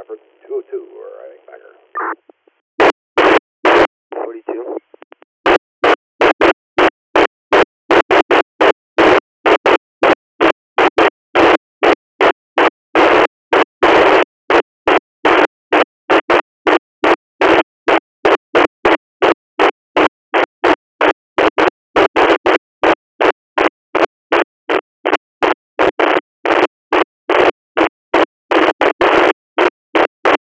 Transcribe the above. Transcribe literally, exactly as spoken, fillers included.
for two oh two, or I think backer.